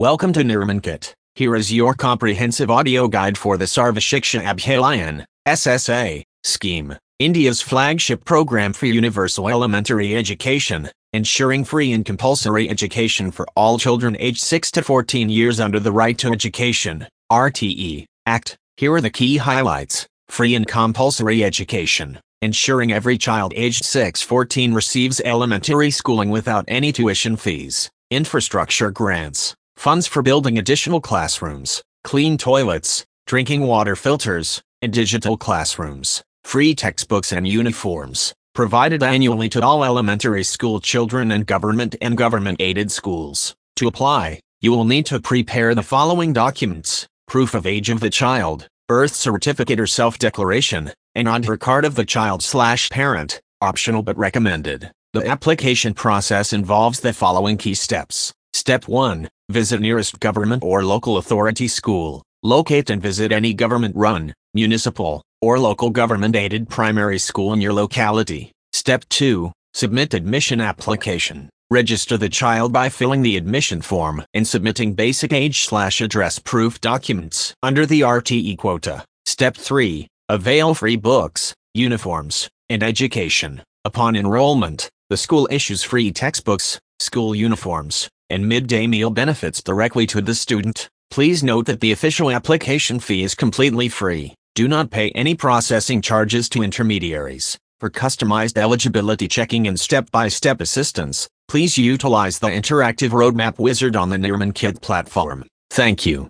Welcome to Nirmankit. Here is your comprehensive audio guide for the Sarva Shiksha Abhiyan (SSA) scheme, India's flagship program for universal elementary education, ensuring free and compulsory education for all children aged 6 to 14 years under the Right to Education (RTE) Act. Here are the key highlights: free and compulsory education, ensuring every child aged 6-14 receives elementary schooling without any tuition fees, infrastructure grants, funds for building additional classrooms, clean toilets, drinking water filters, and digital classrooms, free textbooks and uniforms, provided annually to all elementary school children and government-aided schools. To apply, you will need to prepare the following documents: proof of age of the child, birth certificate or self-declaration, and Aadhaar card of the child/parent, optional but recommended. The application process involves the following key steps. Step 1. Visit nearest government or local authority school. Locate and visit any government-run, municipal, or local government-aided primary school in your locality. Step 2. Submit admission application. Register the child by filling the admission form and submitting basic age/address proof documents under the RTE quota. Step 3. Avail free books, uniforms, and education. Upon enrollment, the school issues free textbooks, school uniforms, and midday meal benefits directly to the student. Please note that the official application fee is completely free. Do not pay any processing charges to intermediaries. For customized eligibility checking and step-by-step assistance, please utilize the interactive roadmap wizard on the Nirmankit platform. Thank you.